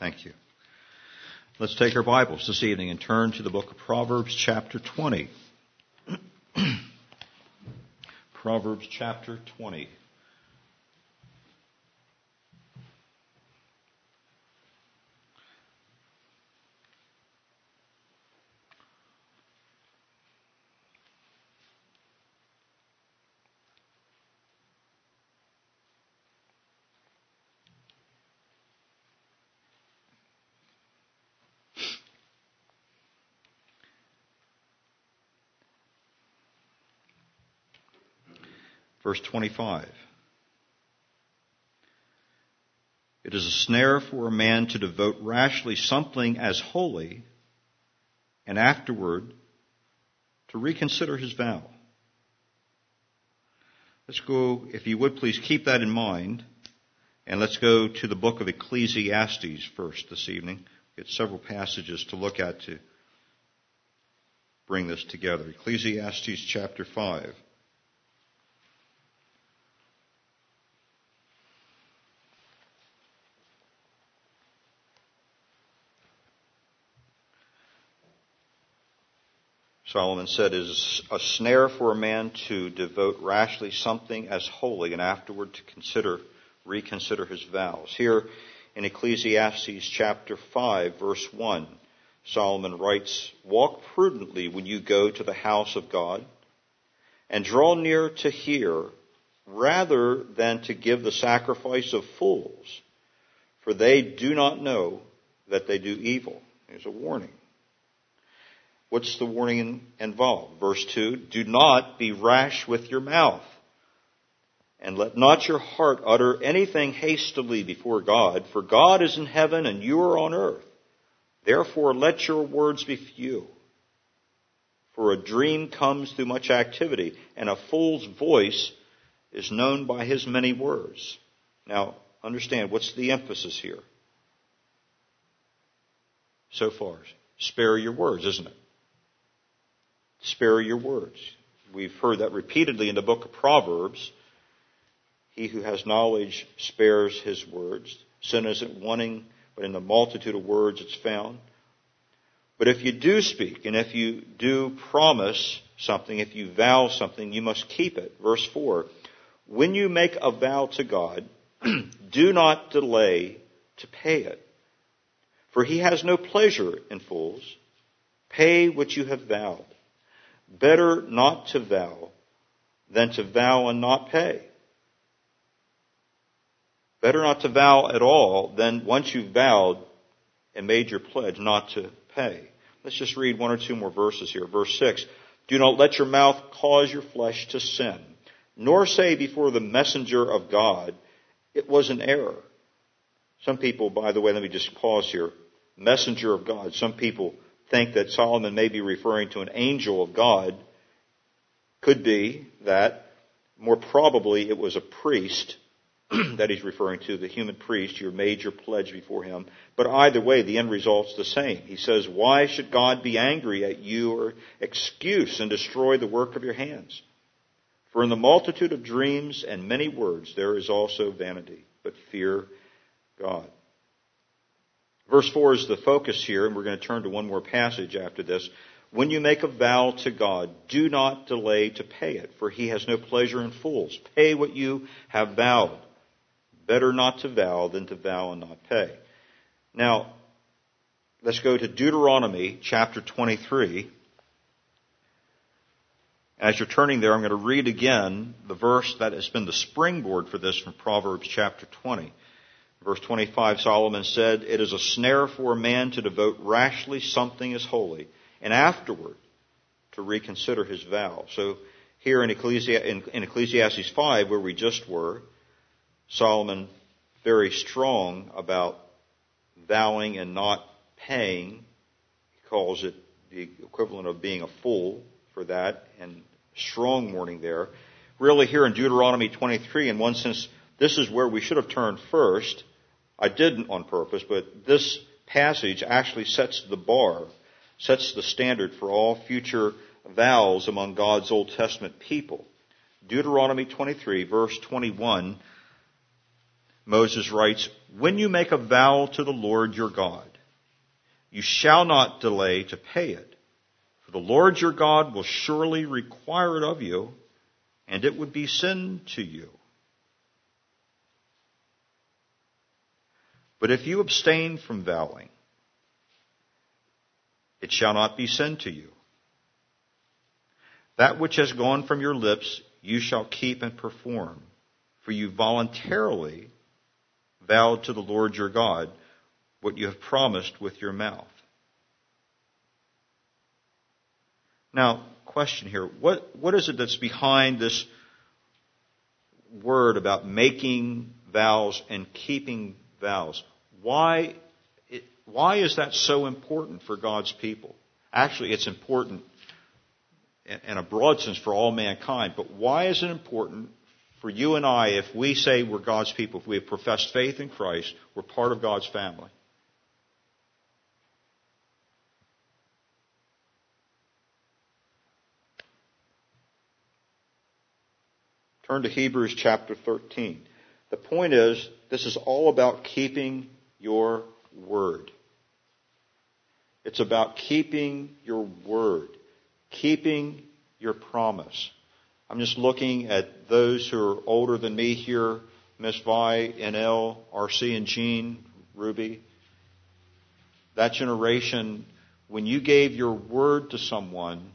Thank you. Let's take our Bibles this evening and turn to the book of Proverbs chapter 20. Proverbs chapter 20. Verse 25. It is a snare for a man to devote rashly something as holy, and afterward to reconsider his vow. Let's go, if you would please keep that in mind, and let's go to the book of Ecclesiastes first this evening. Get several passages to look at to bring this together. Ecclesiastes chapter 5. Solomon said, it is a snare for a man to devote rashly something as holy and afterward to reconsider his vows. Here in Ecclesiastes chapter 5, verse 1, Solomon writes, walk prudently when you go to the house of God, and draw near to hear, rather than to give the sacrifice of fools, for they do not know that they do evil. There's a warning. What's the warning involved? Verse 2, do not be rash with your mouth, and let not your heart utter anything hastily before God, for God is in heaven and you are on earth. Therefore let your words be few. For a dream comes through much activity, and a fool's voice is known by his many words. Now, understand, what's the emphasis here? So far, spare your words, isn't it? Spare your words. We've heard that repeatedly in the book of Proverbs. He who has knowledge spares his words. Sin isn't wanting, but in the multitude of words it's found. But if you do speak, and if you do promise something, if you vow something, you must keep it. Verse 4, when you make a vow to God, do not delay to pay it. For he has no pleasure in fools. Pay what you have vowed. Better not to vow than to vow and not pay. Better not to vow at all than once you've vowed and made your pledge not to pay. Let's just read one or two more verses here. Verse 6, do not let your mouth cause your flesh to sin, nor say before the messenger of God, it was an error. Some people, by the way, let me just pause here. Messenger of God. Some people think that Solomon may be referring to an angel of God. Could be that. More probably it was a priest that he's referring to, the human priest. You made your pledge before him. But either way, the end result's the same. He says, why should God be angry at you or excuse and destroy the work of your hands? For in the multitude of dreams and many words there is also vanity, but fear God. Verse 4 is the focus here, and we're going to turn to one more passage after this. When you make a vow to God, do not delay to pay it, for he has no pleasure in fools. Pay what you have vowed. Better not to vow than to vow and not pay. Now, let's go to Deuteronomy chapter 23. As you're turning there, I'm going to read again the verse that has been the springboard for this from Proverbs chapter 20. Verse 25, Solomon said, it is a snare for a man to devote rashly something as holy, and afterward to reconsider his vow. So here in Ecclesiastes 5, where we just were, Solomon very strong about vowing and not paying. He calls it the equivalent of being a fool for that, and strong warning there. Really here in Deuteronomy 23, in one sense, this is where we should have turned first. I didn't on purpose, but this passage actually sets the bar, sets the standard for all future vows among God's Old Testament people. Deuteronomy 23, verse 21, Moses writes, when you make a vow to the Lord your God, you shall not delay to pay it, for the Lord your God will surely require it of you, and it would be sin to you. But if you abstain from vowing, it shall not be sin to you. That which has gone from your lips you shall keep and perform, for you voluntarily vowed to the Lord your God what you have promised with your mouth. Now, question here. What is it that's behind this word about making vows and keeping vows? Why is that so important for God's people? Actually, it's important in a broad sense for all mankind, but why is it important for you and I if we say we're God's people, if we have professed faith in Christ, we're part of God's family? Turn to Hebrews chapter 13. The point is, this is all about keeping your word. It's about keeping your word, keeping your promise. I'm just looking at those who are older than me here, Miss Vi, NL, RC, and Jean, Ruby. That generation, when you gave your word to someone,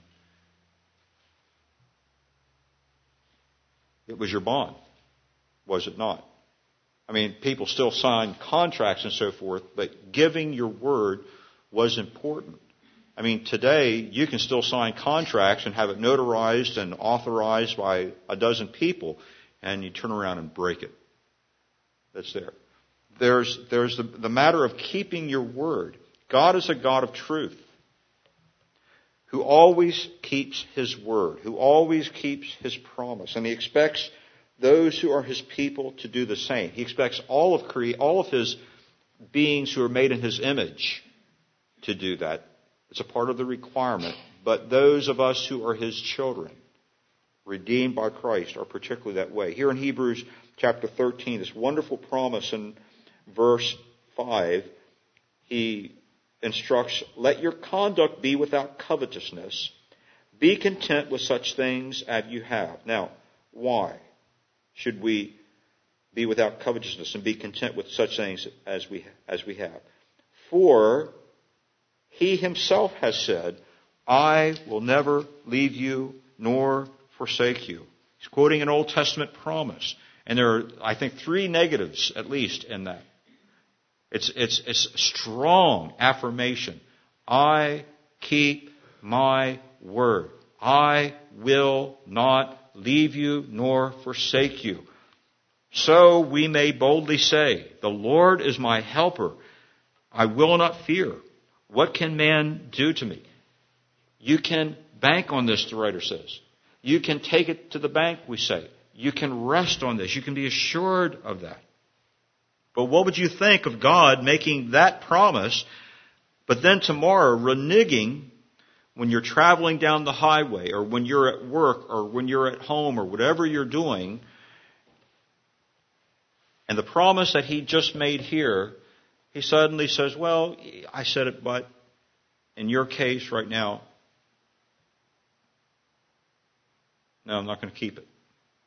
it was your bond, was it not? I mean, people still sign contracts and so forth, but giving your word was important. I mean, today, you can still sign contracts and have it notarized and authorized by a dozen people, and you turn around and break it. That's there. There's the matter of keeping your word. God is a God of truth, who always keeps His word, who always keeps His promise, and He expects those who are His people to do the same. He expects all of His beings who are made in His image to do that. It's a part of the requirement. But those of us who are His children, redeemed by Christ, are particularly that way. Here in Hebrews chapter 13, this wonderful promise in verse 5, he instructs, let your conduct be without covetousness. Be content with such things as you have. Now, why should we be without covetousness and be content with such things as we have? For He Himself has said, I will never leave you nor forsake you. He's quoting an Old Testament promise. And there are, I think, 3 negatives at least in that. It's strong affirmation. I keep my word. I will not leave you nor forsake you. So we may boldly say, the Lord is my helper. I will not fear. What can man do to me? You can bank on this, the writer says. You can take it to the bank, we say. You can rest on this. You can be assured of that. But what would you think of God making that promise, but then tomorrow reneging when you're traveling down the highway or when you're at work or when you're at home or whatever you're doing, and the promise that He just made here, He suddenly says, well, I said it, but in your case right now, no, I'm not going to keep it.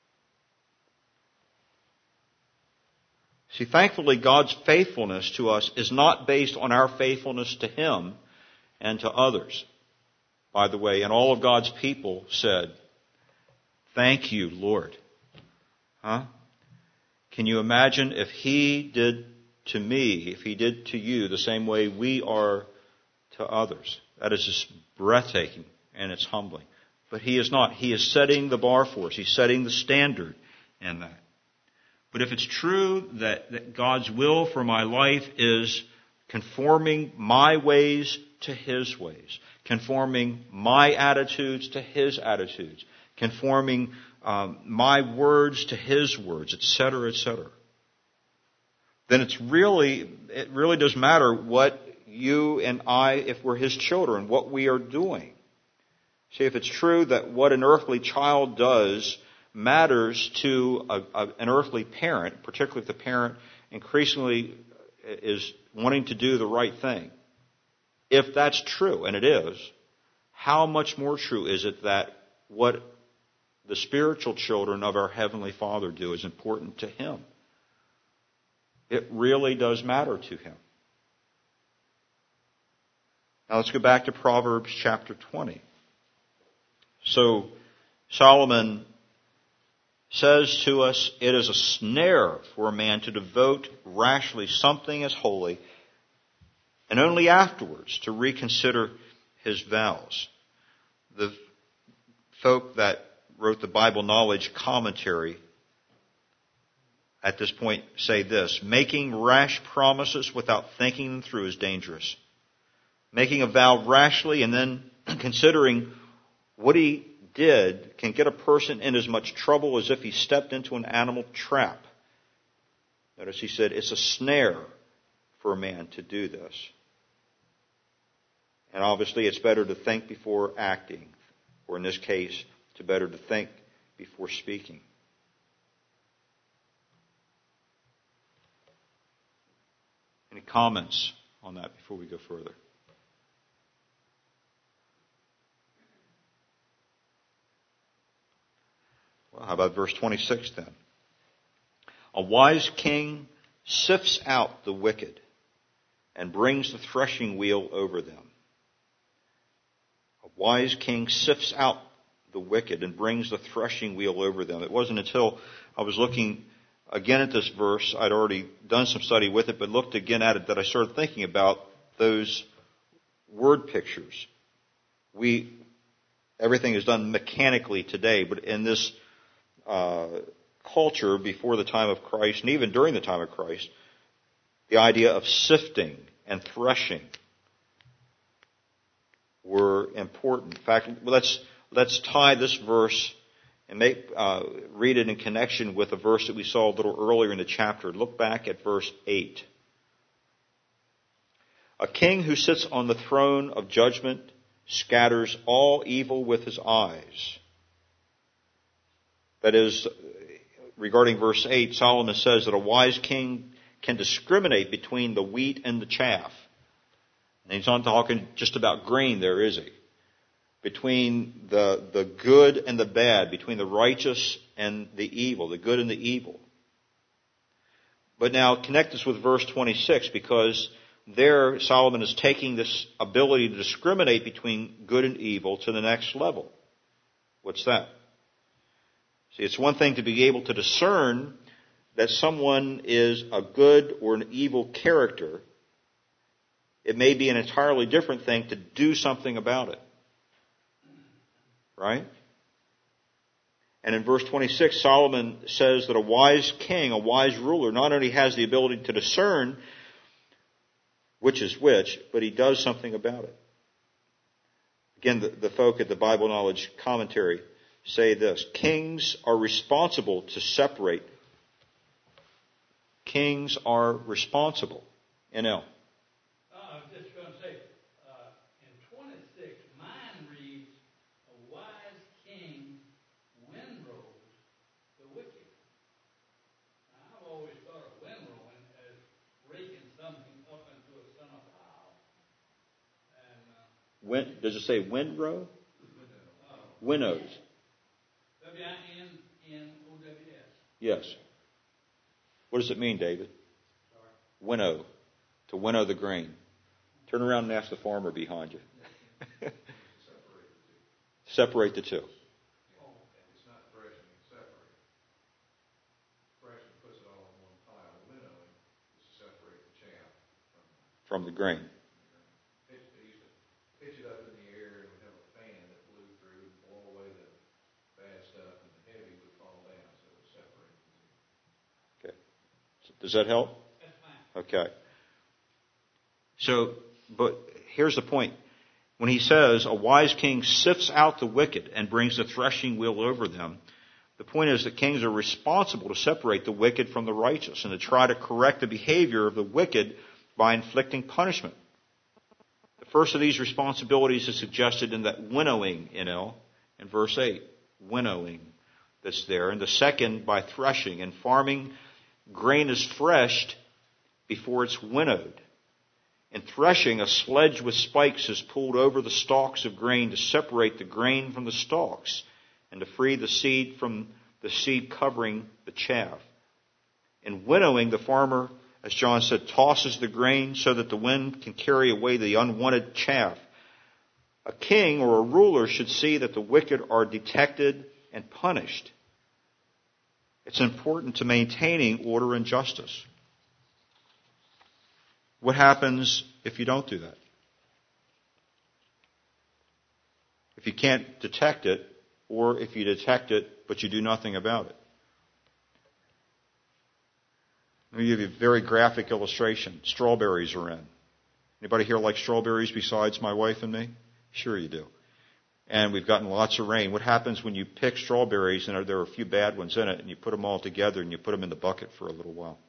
See, thankfully, God's faithfulness to us is not based on our faithfulness to Him and to others. By the way, and all of God's people said, thank you, Lord. Huh? Can you imagine if He did to me, if He did to you the same way we are to others? That is just breathtaking and it's humbling. But He is not. He is setting the bar for us. He's setting the standard in that. But if it's true that God's will for my life is conforming my ways to His ways, conforming my attitudes to His attitudes, conforming my words to His words, etc., then it really does matter what you and I, if we're His children, what we are doing. See, if it's true that what an earthly child does matters to an earthly parent, particularly if the parent increasingly is wanting to do the right thing. If that's true, and it is, how much more true is it that what the spiritual children of our Heavenly Father do is important to Him? It really does matter to Him. Now let's go back to Proverbs chapter 20. So Solomon says to us, it is a snare for a man to devote rashly something as holy, and only afterwards to reconsider his vows. The folk that wrote the Bible Knowledge commentary at this point say this: making rash promises without thinking them through is dangerous. Making a vow rashly and then considering what he did can get a person in as much trouble as if he stepped into an animal trap. Notice he said it's a snare for a man to do this. And obviously it's better to think before acting, or in this case, it's better to think before speaking. Any comments on that before we go further? Well, how about verse 26 then? A wise king sifts out the wicked and brings the threshing wheel over them. A wise king sifts out the wicked and brings the threshing wheel over them. It wasn't until I was looking again at this verse, I'd already done some study with it, but looked again at it, that I started thinking about those word pictures. Everything is done mechanically today, but in this culture before the time of Christ, and even during the time of Christ, the idea of sifting and threshing were important. In fact, let's tie this verse and read it in connection with a verse that we saw a little earlier in the chapter. Look back at verse 8. A king who sits on the throne of judgment scatters all evil with his eyes. That is, regarding verse 8, Solomon says that a wise king can discriminate between the wheat and the chaff. And he's not talking just about grain there, is he? Between the good and the bad, between the righteous and the evil, the good and the evil. But now connect this with verse 26, because there Solomon is taking this ability to discriminate between good and evil to the next level. What's that? See, it's one thing to be able to discern that someone is a good or an evil character. It may be an entirely different thing to do something about it. Right? And in verse 26, Solomon says that a wise king, a wise ruler, not only has the ability to discern which is which, but he does something about it. Again, the folk at the Bible Knowledge commentary say this: kings are responsible to separate. Kings are responsible. NL. I was just going to say, in 26, mine reads, a wise king windrows the wicked. Now, I've always thought of windrowing as raking something up into a center pile. And, Does it say windrow? Winnows. W-I-N-N-O-W-S. Yes. What does it mean, David? Sorry. Winnow. To winnow the grain. Turn around and ask the farmer behind you. Separate the two. It's not threshing, it's separating. Threshing puts it all in one pile. Winnowing is to separate the chaff From the grain. They used to pitch it up in the air and we'd have a fan that blew through and blow away the bad stuff, and the heavy would fall down, so it would separate the two. Okay. So does that help? That's fine. Okay. So, but here's the point. When he says a wise king sifts out the wicked and brings the threshing wheel over them, the point is that kings are responsible to separate the wicked from the righteous and to try to correct the behavior of the wicked by inflicting punishment. The first of these responsibilities is suggested in that winnowing, in verse 8. Winnowing. that's there. And the second by threshing. In farming, grain is threshed before it's winnowed. In threshing, a sledge with spikes is pulled over the stalks of grain to separate the grain from the stalks and to free the seed from the seed covering the chaff. In winnowing, the farmer, as John said, tosses the grain so that the wind can carry away the unwanted chaff. A king or a ruler should see that the wicked are detected and punished. It's important to maintaining order and justice. What happens if you don't do that? If you can't detect it, or if you detect it but you do nothing about it? Let me give you a very graphic illustration. Strawberries are in. Anybody here like strawberries besides my wife and me? Sure you do. And we've gotten lots of rain. What happens when you pick strawberries and there are a few bad ones in it and you put them all together and you put them in the bucket for a little while?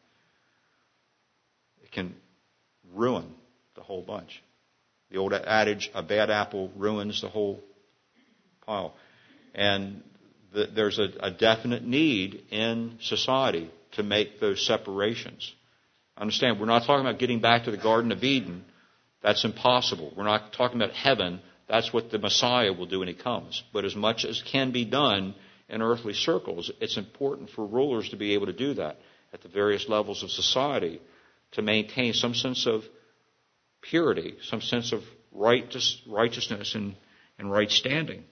It can ruin the whole bunch. The old adage, a bad apple ruins the whole pile. And there's a definite need in society to make those separations. Understand, we're not talking about getting back to the Garden of Eden. That's impossible. We're not talking about heaven. That's what the Messiah will do when he comes. But as much as can be done in earthly circles, it's important for rulers to be able to do that at the various levels of society to maintain some sense of purity, some sense of righteousness and right standing.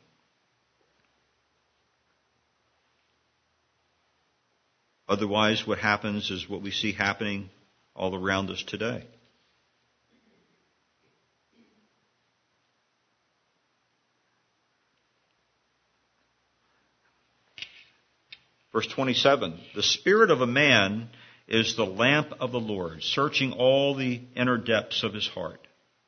Otherwise, what happens is what we see happening all around us today. Verse 27, the spirit of a man is the lamp of the Lord, searching all the inner depths of his heart.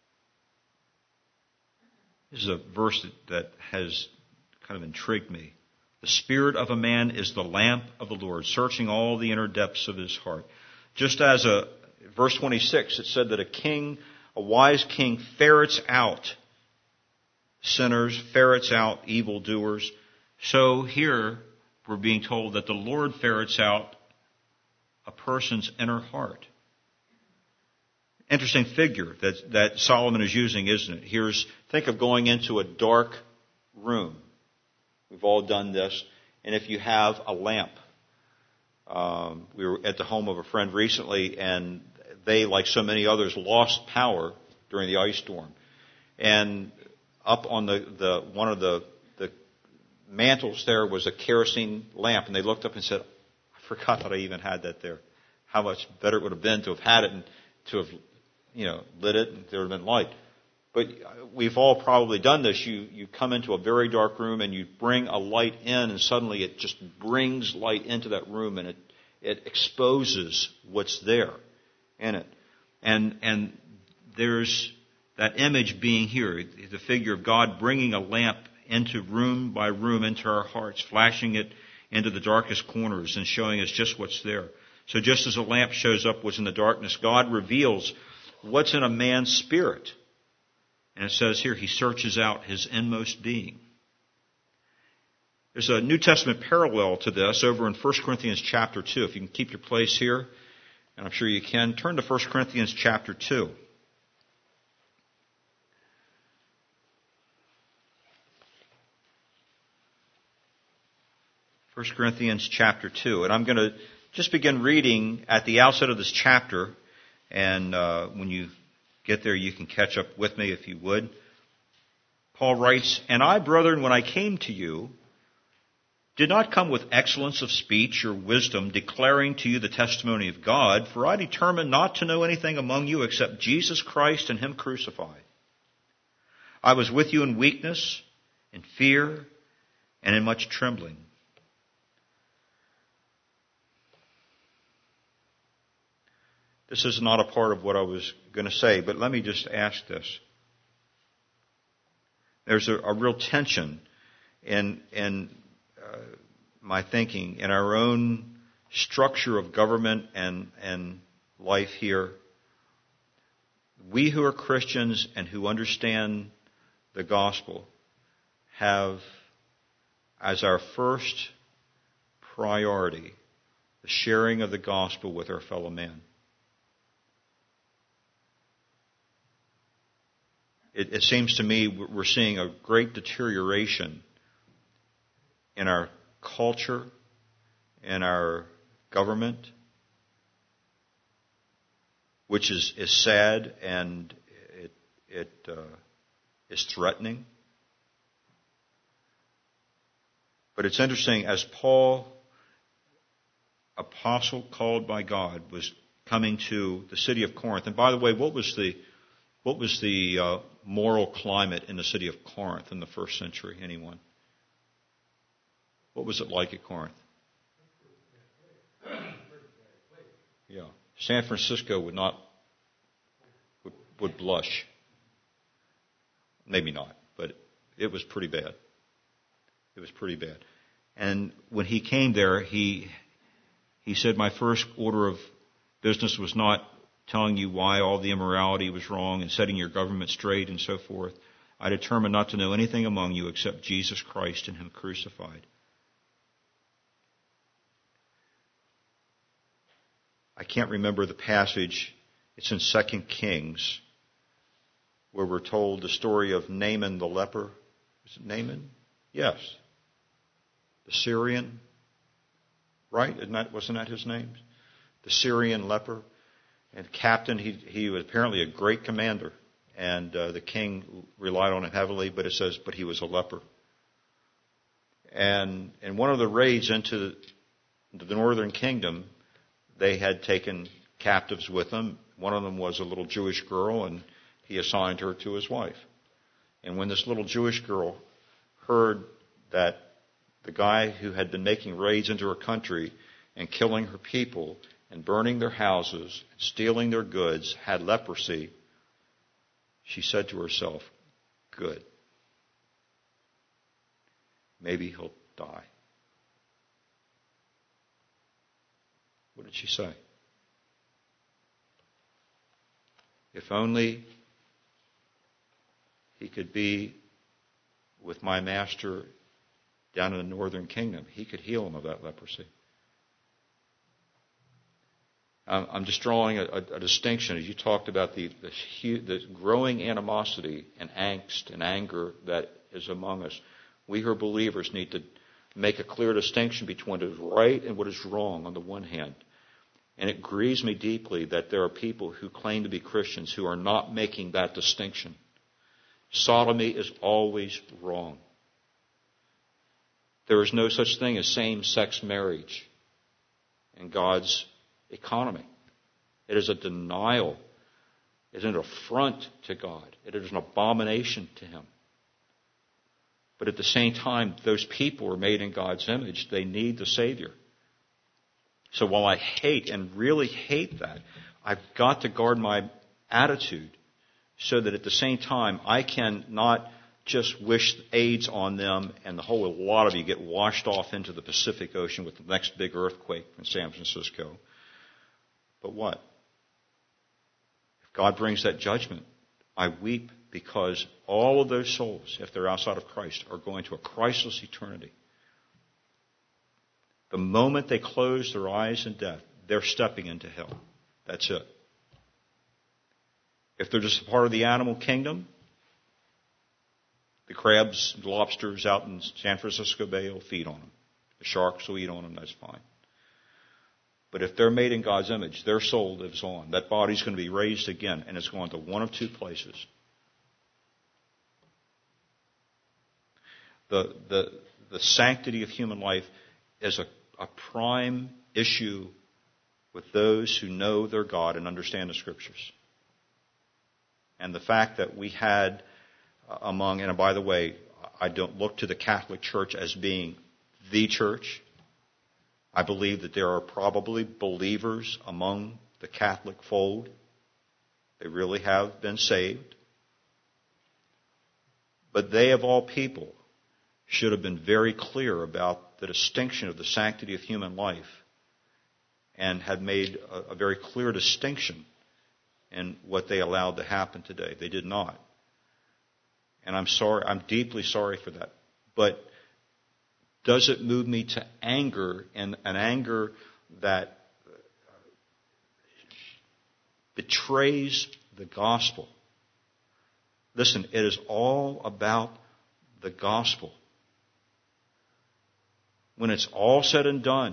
This is a verse that has kind of intrigued me. The spirit of a man is the lamp of the Lord, searching all the inner depths of his heart. Just as verse 26, it said that a wise king ferrets out sinners, ferrets out evildoers. So here we're being told that the Lord ferrets out a person's inner heart. Interesting figure that Solomon is using, isn't it? Think of going into a dark room. We've all done this. And if you have a lamp, we were at the home of a friend recently, and they, like so many others, lost power during the ice storm. And up on the one of the mantles there was a kerosene lamp, and they looked up and said, I forgot that I even had that there. How much better it would have been to have had it and to have, lit it and there would have been light. But we've all probably done this. You come into a very dark room and you bring a light in, and suddenly it just brings light into that room, and it exposes what's there in it. And there's that image being here, the figure of God bringing a lamp into room by room into our hearts, flashing it into the darkest corners and showing us just what's there. So just as a lamp shows up what's in the darkness, God reveals what's in a man's spirit. And it says here, he searches out his inmost being. There's a New Testament parallel to this over in 1 Corinthians chapter 2. If you can keep your place here, and I'm sure you can, turn to 1 Corinthians chapter 2. 1 Corinthians chapter 2. And I'm going to just begin reading at the outset of this chapter. And when you get there, you can catch up with me if you would. Paul writes, And I, brethren, when I came to you, did not come with excellence of speech or wisdom, declaring to you the testimony of God, for I determined not to know anything among you except Jesus Christ and Him crucified. I was with you in weakness, in fear, and in much trembling. This is not a part of what I was going to say, but let me just ask this. There's a real tension in my thinking, in our own structure of government and life here. We who are Christians and who understand the gospel have as our first priority the sharing of the gospel with our fellow man. It seems to me we're seeing a great deterioration in our culture, in our government, which is sad, and it is threatening. But it's interesting, as Paul, apostle called by God, was coming to the city of Corinth. And by the way, what was the moral climate in the city of Corinth in the first century? Anyone? What was it like at Corinth? Yeah, San Francisco would blush. Maybe not, but it was pretty bad. It was pretty bad. And when he came there, he said, my first order of business was not telling you why all the immorality was wrong and setting your government straight and so forth. I determined not to know anything among you except Jesus Christ and Him crucified. I can't remember the passage. It's in 2 Kings, where we're told the story of Naaman the leper. Is it Naaman? Yes. The Syrian, right? Wasn't that his name? The Syrian leper. And captain, he was apparently a great commander. And the king relied on him heavily, but it says, but he was a leper. And in one of the raids into the northern kingdom, they had taken captives with them. One of them was a little Jewish girl, and he assigned her to his wife. And when this little Jewish girl heard that the guy who had been making raids into her country and killing her people and burning their houses, and stealing their goods, had leprosy, she said to herself, good. Maybe he'll die. What did she say? If only he could be with my master down in the northern kingdom, he could heal him of that leprosy. I'm just drawing a distinction, as you talked about the growing animosity and angst and anger that is among us. We who are believers need to make a clear distinction between what is right and what is wrong on the one hand. And it grieves me deeply that there are people who claim to be Christians who are not making that distinction. Sodomy is always wrong. There is no such thing as same-sex marriage in God's economy. It is a denial. It is an affront to God. It is an abomination to Him. But at the same time, those people are made in God's image. They need the Savior. So while I hate and really hate that, I've got to guard my attitude so that at the same time I can not just wish AIDS on them and the whole lot of you get washed off into the Pacific Ocean with the next big earthquake in San Francisco. But what? If God brings that judgment, I weep because all of those souls, if they're outside of Christ, are going to a Christless eternity. The moment they close their eyes in death, they're stepping into hell. That's it. If they're just a part of the animal kingdom, the crabs and lobsters out in San Francisco Bay will feed on them. The sharks will eat on them, that's fine. But if they're made in God's image, their soul lives on. That body's going to be raised again, and it's going to one of two places. The sanctity of human life is a prime issue with those who know their God and understand the Scriptures. And the fact that we had among, and by the way, I don't look to the Catholic Church as being the church. I believe that there are probably believers among the Catholic fold. They really have been saved. But they, of all people, should have been very clear about the distinction of the sanctity of human life and had made a very clear distinction in what they allowed to happen today. They did not. And I'm sorry, I'm deeply sorry for that. But Does it move me to anger, and an anger that betrays the gospel? Listen, it is all about the gospel. When it's all said and done,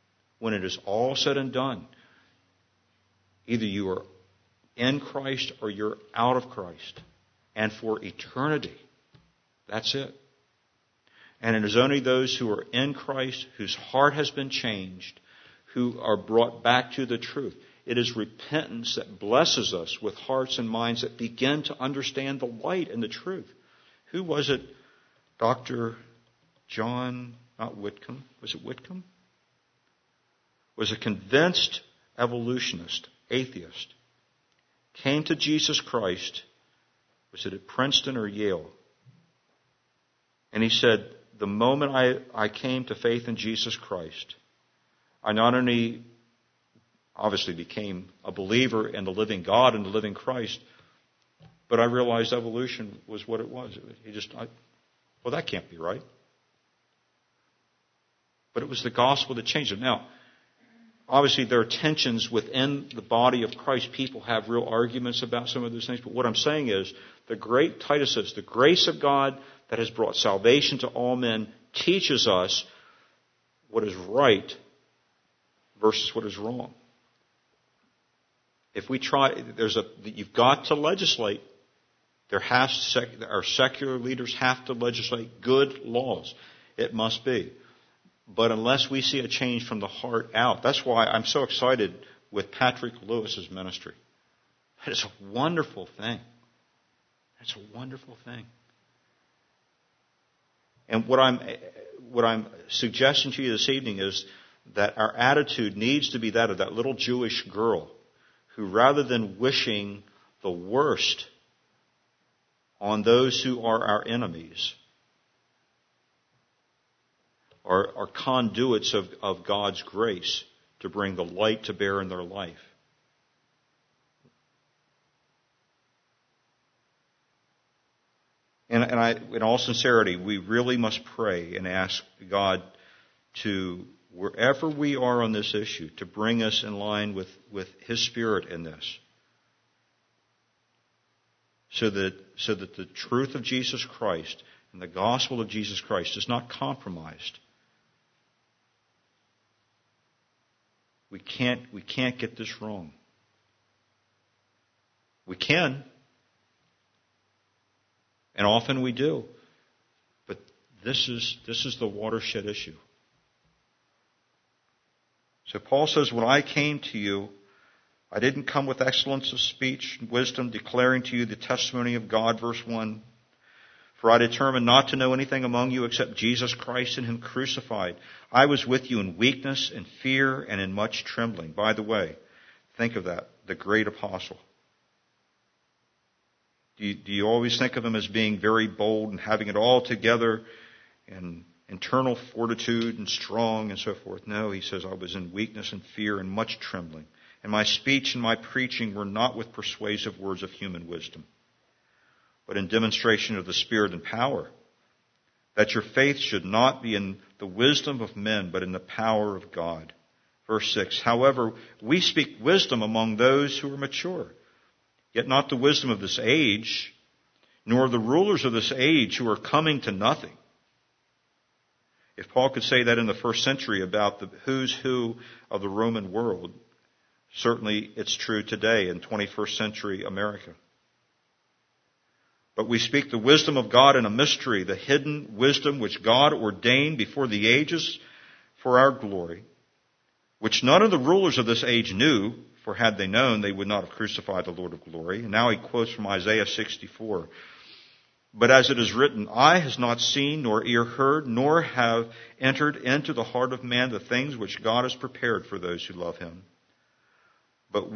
either you are in Christ or you're out of Christ. And for eternity. That's it. And it is only those who are in Christ, whose heart has been changed, who are brought back to the truth. It is repentance that blesses us with hearts and minds that begin to understand the light and the truth. Who was it? Dr. John, not Whitcomb. Was it Whitcomb? Was a convinced evolutionist, atheist. Came to Jesus Christ. Was it at Princeton or Yale? And he said, the moment I came to faith in Jesus Christ, I not only obviously became a believer in the living God and the living Christ, but I realized evolution was what it was. Well, that can't be right. But it was the gospel that changed it. Now, obviously there are tensions within the body of Christ. People have real arguments about some of those things. But what I'm saying is, the great Titus says, the grace of God that has brought salvation to all men teaches us what is right versus what is wrong. If we try, you've got to legislate. Our secular leaders have to legislate good laws. It must be. But unless we see a change from the heart out, that's why I'm so excited with Patrick Lewis's ministry. It's a wonderful thing. It's a wonderful thing. And what I'm suggesting to you this evening is that our attitude needs to be that of that little Jewish girl who, rather than wishing the worst on those who are our enemies, are conduits of God's grace to bring the light to bear in their life. And in all sincerity, we really must pray and ask God to, wherever we are on this issue, to bring us in line with His Spirit in this. So that the truth of Jesus Christ and the gospel of Jesus Christ is not compromised. We can't get this wrong. We can. And often we do. But this is the watershed issue. So Paul says, when I came to you, I didn't come with excellence of speech and wisdom, declaring to you the testimony of God, verse 1. For I determined not to know anything among you except Jesus Christ and Him crucified. I was with you in weakness and fear and in much trembling. By the way, think of that, the great apostle. Do you always think of him as being very bold and having it all together and internal fortitude and strong and so forth? No, he says, I was in weakness and fear and much trembling. And my speech and my preaching were not with persuasive words of human wisdom, but in demonstration of the Spirit and power, that your faith should not be in the wisdom of men, but in the power of God. Verse 6, however, we speak wisdom among those who are mature, yet not the wisdom of this age, nor the rulers of this age who are coming to nothing. If Paul could say that in the first century about the who's who of the Roman world, certainly it's true today in 21st century America. But we speak the wisdom of God in a mystery, the hidden wisdom which God ordained before the ages for our glory, which none of the rulers of this age knew, for had they known, they would not have crucified the Lord of glory. And now he quotes from Isaiah 64. But as it is written, eye has not seen, nor ear heard, nor have entered into the heart of man the things which God has prepared for those who love Him. But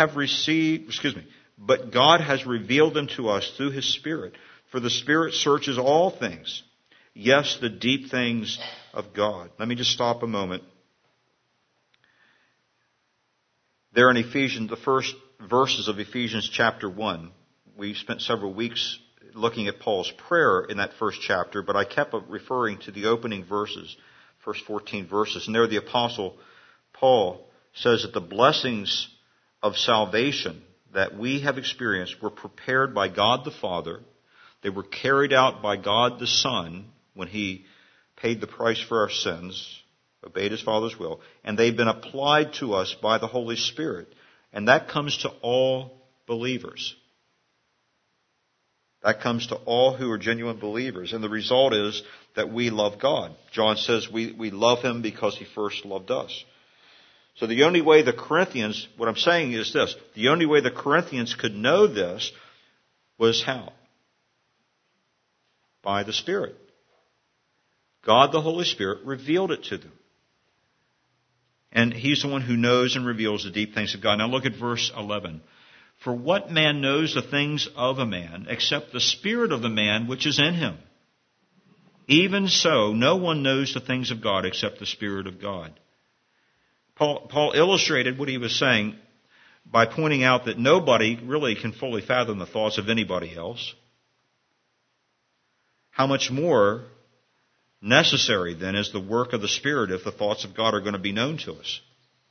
God has revealed them to us through His Spirit. For the Spirit searches all things, yes, the deep things of God. Let me just stop a moment. There in Ephesians, the first verses of Ephesians chapter 1, we spent several weeks looking at Paul's prayer in that first chapter, but I kept referring to the opening verses, first 14 verses. And there the Apostle Paul says that the blessings of salvation that we have experienced were prepared by God the Father. They were carried out by God the Son when He paid the price for our sins, obeyed His Father's will, and they've been applied to us by the Holy Spirit. And that comes to all believers. That comes to all who are genuine believers. And the result is that we love God. John says we love Him because He first loved us. So the only way the Corinthians, what I'm saying is this, the only way the Corinthians could know this was how? By the Spirit. God the Holy Spirit revealed it to them. And He's the one who knows and reveals the deep things of God. Now look at verse 11. For what man knows the things of a man except the spirit of the man which is in him? Even so, no one knows the things of God except the Spirit of God. Paul illustrated what he was saying by pointing out that nobody really can fully fathom the thoughts of anybody else. How much more necessary then is the work of the Spirit if the thoughts of God are going to be known to us?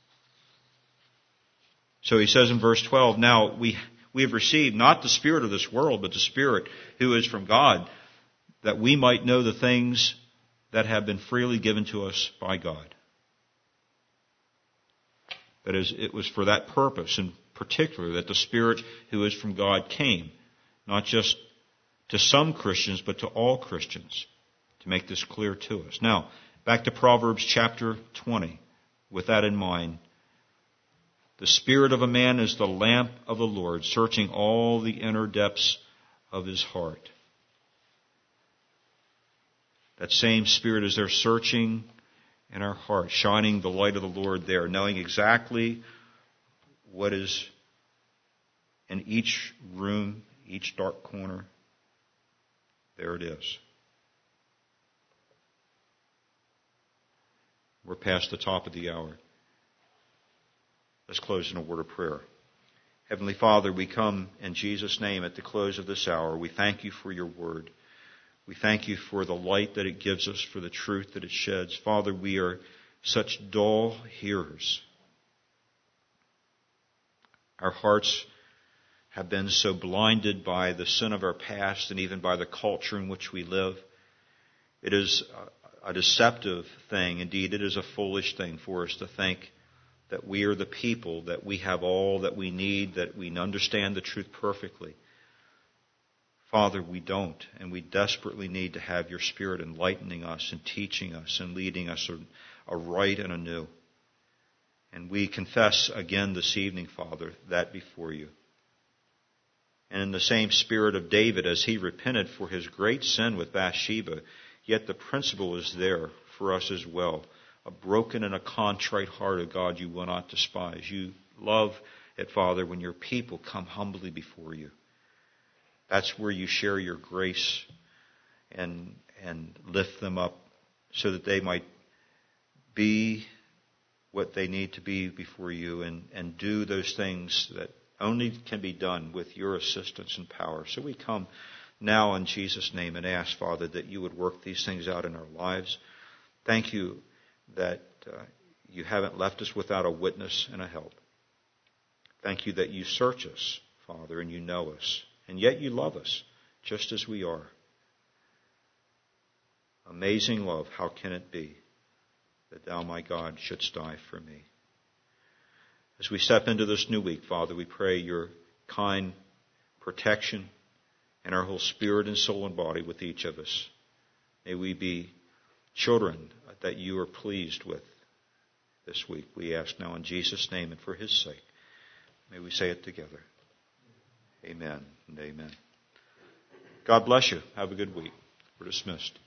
So he says in verse 12, now we have received not the spirit of this world, but the Spirit who is from God, that we might know the things that have been freely given to us by God. That is, it was for that purpose in particular that the Spirit who is from God came, not just to some Christians, but to all Christians, to make this clear to us. Now, back to Proverbs chapter 20. With that in mind, the spirit of a man is the lamp of the Lord, searching all the inner depths of his heart. That same Spirit is there searching in our heart, shining the light of the Lord there, knowing exactly what is in each room, each dark corner. There it is. We're past the top of the hour. Let's close in a word of prayer. Heavenly Father, we come in Jesus' name at the close of this hour. We thank You for Your word. We thank You for the light that it gives us, for the truth that it sheds. Father, we are such dull hearers. Our hearts have been so blinded by the sin of our past and even by the culture in which we live. It is a deceptive thing. Indeed, it is a foolish thing for us to think that we are the people, that we have all that we need, that we understand the truth perfectly. Father, we don't, and we desperately need to have Your Spirit enlightening us and teaching us and leading us aright and anew. And we confess again this evening, Father, that before You. And in the same spirit of David, as he repented for his great sin with Bathsheba, yet the principle is there for us as well. A broken and a contrite heart, O God, You will not despise. You love it, Father, when Your people come humbly before You. That's where You share Your grace and lift them up so that they might be what they need to be before You and do those things that only can be done with Your assistance and power. So we come now in Jesus' name and ask, Father, that You would work these things out in our lives. Thank You that You haven't left us without a witness and a help. Thank You that You search us, Father, and You know us. And yet You love us just as we are. Amazing love, how can it be that Thou, my God, shouldst die for me? As we step into this new week, Father, we pray Your kind protection and our whole spirit and soul and body with each of us. May we be children that You are pleased with this week. We ask now in Jesus' name and for His sake. May we say it together. Amen and amen. God bless you. Have a good week. We're dismissed.